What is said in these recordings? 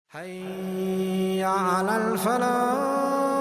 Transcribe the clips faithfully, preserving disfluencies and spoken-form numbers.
حي على الفلاح.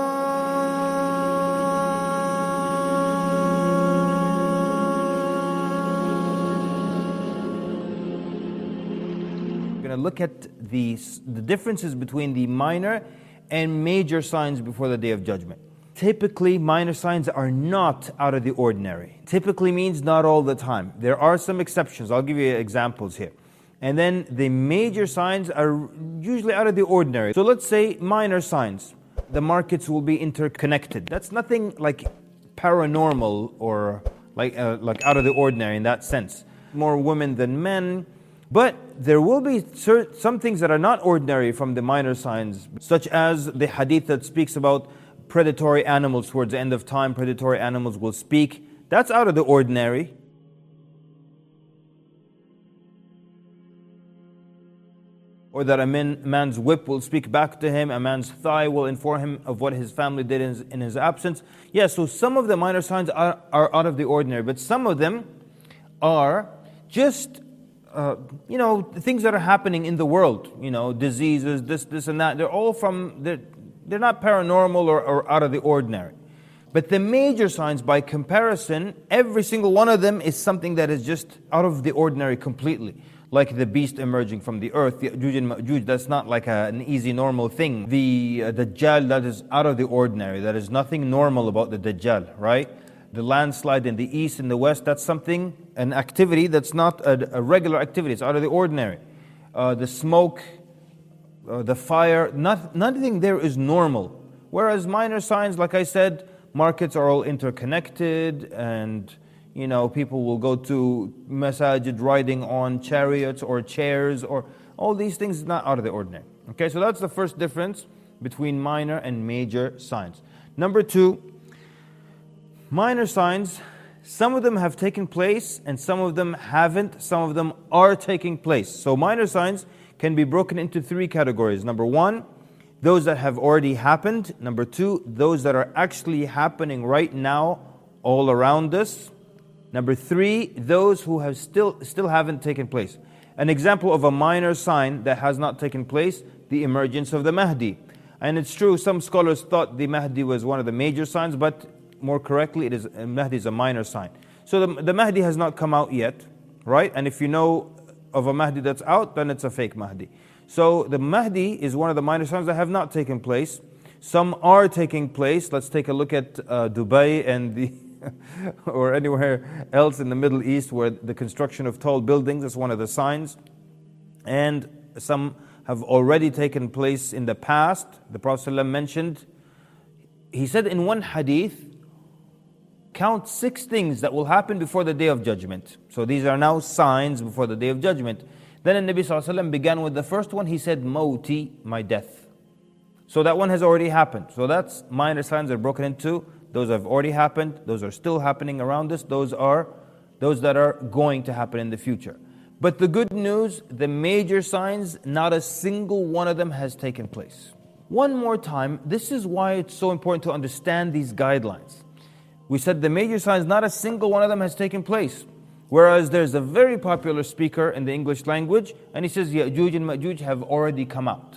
We're going to look at the, the differences between the minor and major signs before the Day of Judgment. Typically, minor signs are not out of the ordinary. Typically means not all the time. There are some exceptions. I'll give you examples here. And then the major signs are usually out of the ordinary. So let's say minor signs. The markets will be interconnected. That's nothing like paranormal or like uh, like out of the ordinary in that sense. More women than men. But there will be certain, some things that are not ordinary from the minor signs, such as the hadith that speaks about predatory animals towards the end of time. Predatory animals will speak. That's out of the ordinary. Or that a man, man's whip will speak back to him, a man's thigh will inform him of what his family did in his, in his absence. Yeah, so some of the minor signs are, are out of the ordinary, but some of them are just, uh, you know, things that are happening in the world. You know, diseases, this, this and that. They're all from, they're, they're not paranormal or, or out of the ordinary. But the major signs, by comparison, every single one of them is something that is just out of the ordinary completely. Like the beast emerging from the earth, the Ya'juj and Ma'juj, that's not like a, an easy normal thing. The uh, Dajjal, that is out of the ordinary. There is nothing normal about the Dajjal, right? The landslide in the east and the west, that's something, an activity that's not a, a regular activity. It's out of the ordinary. Uh, the smoke, uh, the fire, not, nothing there is normal. Whereas minor signs, like I said, markets are all interconnected, and you know, people will go to masajid riding on chariots or chairs, or all these things is not out of the ordinary. Okay, so that's the first difference between minor and major signs. Number two, minor signs, some of them have taken place and some of them haven't. Some of them are taking place. So minor signs can be broken into three categories. Number one, those that have already happened. Number two, those that are actually happening right now all around us. Number three, those who have still still haven't taken place. An example of a minor sign that has not taken place, the emergence of the Mahdi. And it's true, some scholars thought the Mahdi was one of the major signs, but more correctly, it is Mahdi is a minor sign. So the, the Mahdi has not come out yet, right? And if you know of a Mahdi that's out, then it's a fake Mahdi. So the Mahdi is one of the minor signs that have not taken place. Some are taking place. Let's take a look at uh, Dubai and the or anywhere else in the Middle East where the construction of tall buildings is one of the signs. And some have already taken place in the past. The Prophet ﷺ mentioned, he said in one hadith, count six things that will happen before the Day of Judgment. So these are now signs before the Day of Judgment. Then the Nabi ﷺ began with the first one. He said, Mawti, my death. So that one has already happened. So that's minor signs are broken into. Those have already happened, those are still happening around us, those are those that are going to happen in the future. But the good news, the major signs, not a single one of them has taken place. One more time, this is why it's so important to understand these guidelines. We said the major signs, not a single one of them has taken place. Whereas there's a very popular speaker in the English language, and he says, Ya'juj and Ma'juj have already come out.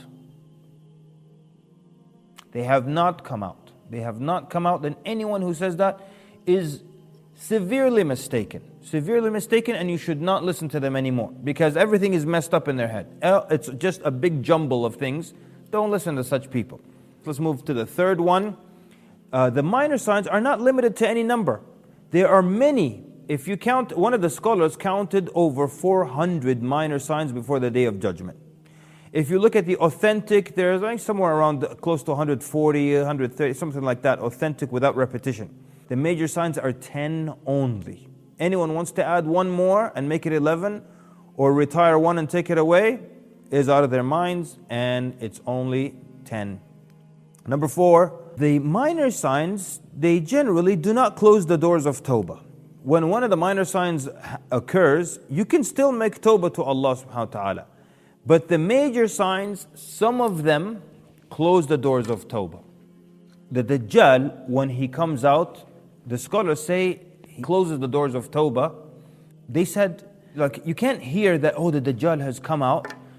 They have not come out. They have not come out, then anyone who says that is severely mistaken. Severely mistaken, and you should not listen to them anymore, because everything is messed up in their head. It's just a big jumble of things. Don't listen to such people. Let's move to the third one. Uh, the minor signs are not limited to any number. There are many. If you count, one of the scholars counted over four hundred minor signs before the Day of Judgment. If you look at the authentic, there's like somewhere around close to one hundred forty, one hundred thirty, something like that, authentic without repetition. The major signs are ten only. Anyone wants to add one more and make it eleven, or retire one and take it away, is out of their minds, and it's only ten. Number four, the minor signs, they generally do not close the doors of Tawbah. When one of the minor signs occurs, you can still make Tawbah to Allah subhanahu wa ta'ala. But the major signs, some of them close the doors of Tawbah. The Dajjal, when he comes out, the scholars say he closes the doors of Tawbah. They said, like, you can't hear that, oh, the Dajjal has come out.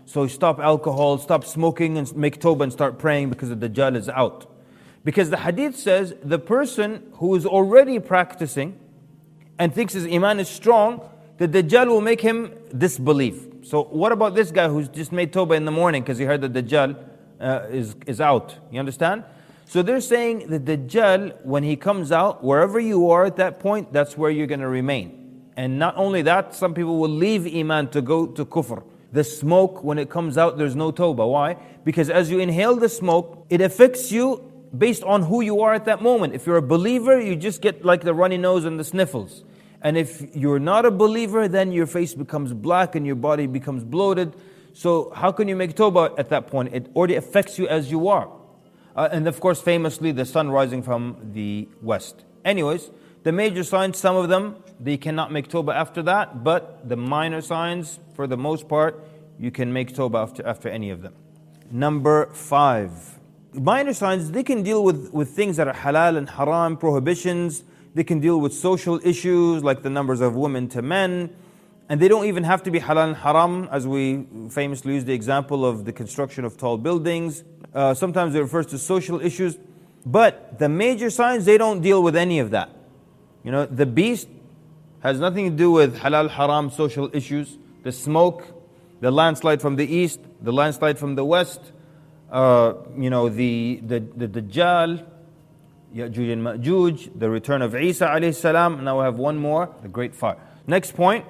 So stop alcohol, stop smoking, and make tawbah and start praying because the Dajjal is out. Because the hadith says the person who is already practicing and thinks his iman is strong, the Dajjal will make him disbelieve. So what about this guy who's just made tawbah in the morning because he heard that Dajjal uh, is, is out? You understand? So they're saying the Dajjal, when he comes out, wherever you are at that point, that's where you're going to remain. And not only that, some people will leave iman to go to kufr. The smoke, when it comes out, there's no tawbah. Why? Because as you inhale the smoke, it affects you based on who you are at that moment. If you're a believer, you just get like the runny nose and the sniffles. And if you're not a believer, then your face becomes black and your body becomes bloated. So how can you make tawbah at that point? It already affects you as you are. Uh, and of course, famously, the sun rising from the west. Anyways, the major signs, some of them, they cannot make tawbah after that. But the minor signs, for the most part, you can make tawbah after, after any of them. Number five. Minor signs, they can deal with, with things that are halal and haram, prohibitions. They can deal with social issues like the numbers of women to men. And they don't even have to be halal and haram, as we famously use the example of the construction of tall buildings. Uh, sometimes it refers to social issues. But the major signs, they don't deal with any of that. You know, the beast has nothing to do with halal, haram, social issues. The smoke, the landslide from the east, the landslide from the west, uh, you know, the, the, the Dajjal, Ya'juj and Ma'juj, the return of Isa alayhi salam. Now we have one more, the great fire. Next point,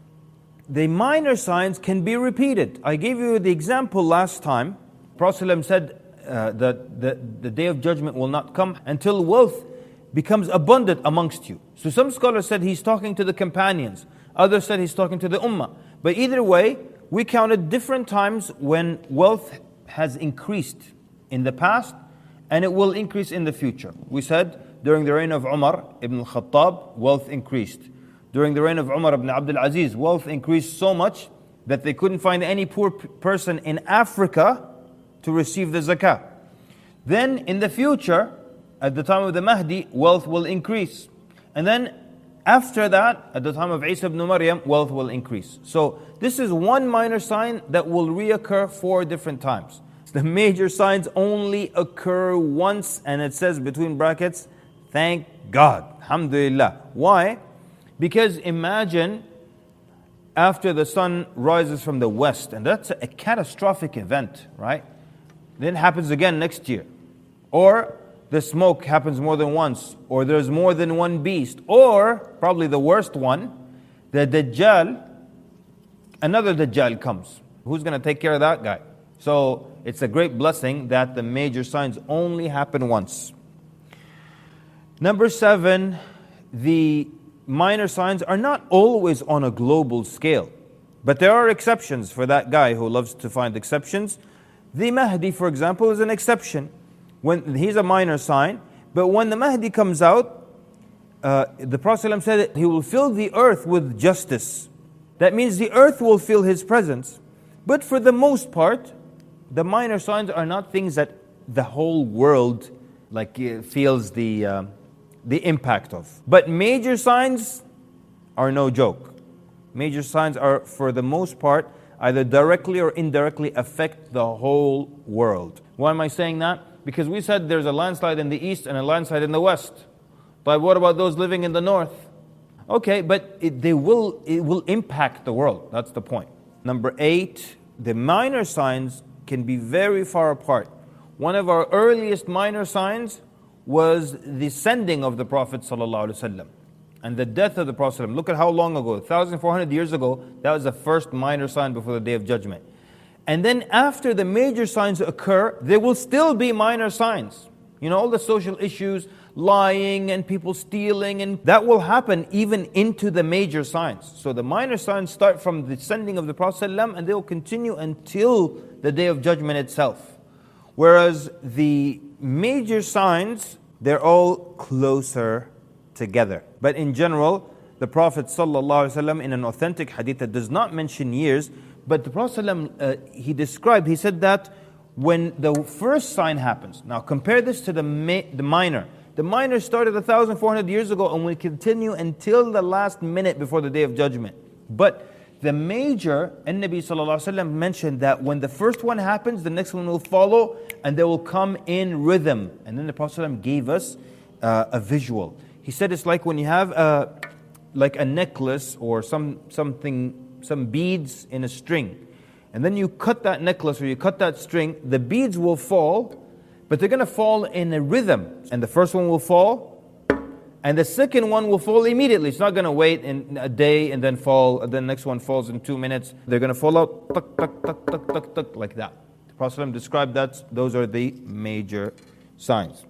the minor signs can be repeated. I gave you the example last time. Prophet ﷺ said uh, that the, the day of judgment will not come until wealth becomes abundant amongst you. So some scholars said he's talking to the companions. Others said he's talking to the ummah. But either way, we counted different times when wealth has increased in the past and it will increase in the future. We said during the reign of Umar ibn al-Khattab, wealth increased. During the reign of Umar ibn Abdul Aziz, wealth increased so much that they couldn't find any poor p- person in Africa to receive the zakah. Then in the future, at the time of the Mahdi, wealth will increase. And then after that, at the time of Isa ibn Maryam, wealth will increase. So this is one minor sign that will reoccur four different times. The major signs only occur once, and it says between brackets, thank God, alhamdulillah. Why? Because imagine after the sun rises from the west, and that's a catastrophic event, right? Then it happens again next year. Or the smoke happens more than once, or there's more than one beast, or probably the worst one, the Dajjal, another Dajjal comes. Who's going to take care of that guy? So it's a great blessing that the major signs only happen once. Number seven, the minor signs are not always on a global scale, but there are exceptions for that guy who loves to find exceptions. The Mahdi, for example, is an exception. When he's a minor sign, but when the Mahdi comes out, uh, the Prophet ﷺ said that he will fill the earth with justice. That means the earth will feel his presence. But for the most part, the minor signs are not things that the whole world like uh, feels the uh, the impact of. But major signs are no joke. Major signs are, for the most part, either directly or indirectly affect the whole world. Why am I saying that? Because we said there's a landslide in the east and a landslide in the west. But what about those living in the north? Okay, but it, they will, it will impact the world. That's the point. Number eight, the minor signs can be very far apart. One of our earliest minor signs was the sending of the Prophet ﷺ and the death of the Prophet ﷺ. Look at how long ago, one thousand four hundred years ago, that was the first minor sign before the Day of Judgment. And then after the major signs occur, there will still be minor signs. You know, all the social issues, lying and people stealing, and that will happen even into the major signs. So the minor signs start from the sending of the Prophet ﷺ and they will continue until the Day of Judgment itself. Whereas the major signs, they're all closer together. But in general, the Prophet ﷺ in an authentic hadith that does not mention years, but the Prophet ﷺ, uh, he described, he said that when the first sign happens, now compare this to the, ma- the minor. The minor started one thousand four hundred years ago and will continue until the last minute before the Day of Judgment. But the major, and Nabi sallallahu alaihi wasallam mentioned that when the first one happens, the next one will follow, and they will come in rhythm. And then the Prophet ﷺ gave us uh, a visual. He said it's like when you have a, like a necklace or some something, some beads in a string, and then you cut that necklace or you cut that string. The beads will fall, but they're going to fall in a rhythm, and the first one will fall. And the second one will fall immediately. It's not going to wait in a day and then fall. And then the next one falls in two minutes. They're going to fall out, tuck, tuck, tuck, tuck, tuck, tuck, like that. The Prophet ﷺ described that. Those are the major signs.